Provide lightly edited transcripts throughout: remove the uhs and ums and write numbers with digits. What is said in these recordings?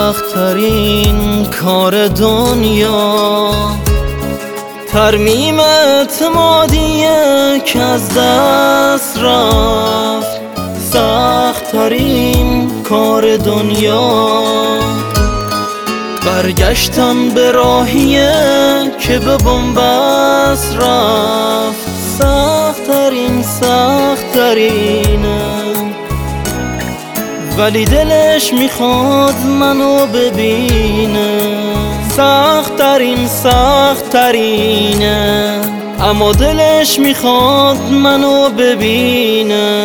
سخت‌ترین کار دنیا ترمیم اعتمادیه که از دست رفت. سخت‌ترین کار دنیا برگشتن به راهیه که به بن‌بست رفت. سخت‌ترینه ولی دلش میخواد منو ببینه. سخت‌ترینه اما دلش میخواد منو ببینه.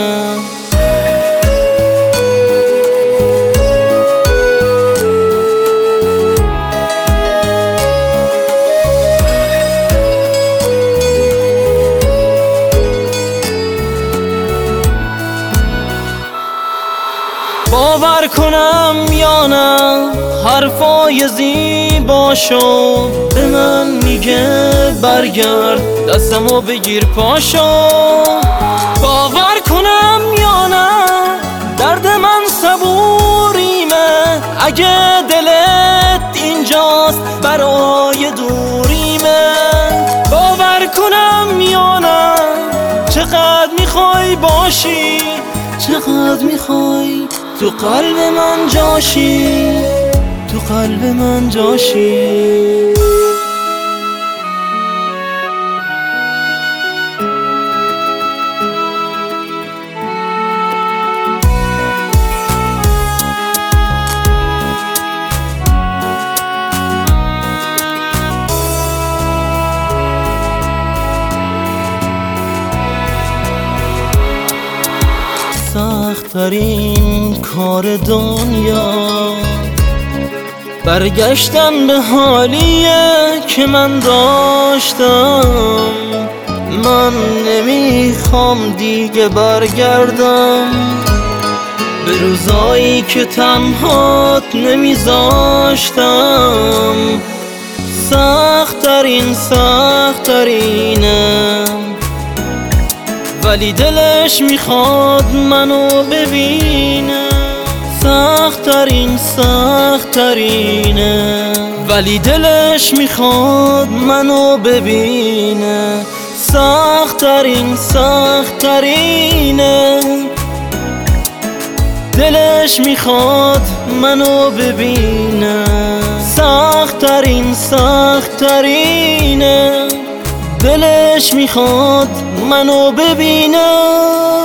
باور کنم یا نه حرفای زیباشو به من میگه برگرد دستمو بگیر پاشو. باور کنم یا نه درد من صبوریمه اگه دلت اینجاست برای دوریمه. باور کنم یا نه چقدر میخوای باشی، چقدر میخوای تو قلب من جاشی، تو قلب من جاشی. سخت‌ترین کار دنیا برگشتن به حالیه که من داشتم. من نمیخوام دیگه برگردم به روزایی که تنهات نمیذاشتم. سخت‌ترینه ولی دلش میخواد منو ببینه. سخت‌ترینه ولی دلش میخواد منو ببینه. سخت‌ترینه دلش میخواد منو ببینه. سخت‌ترینه دلش میخواد منو ببینه.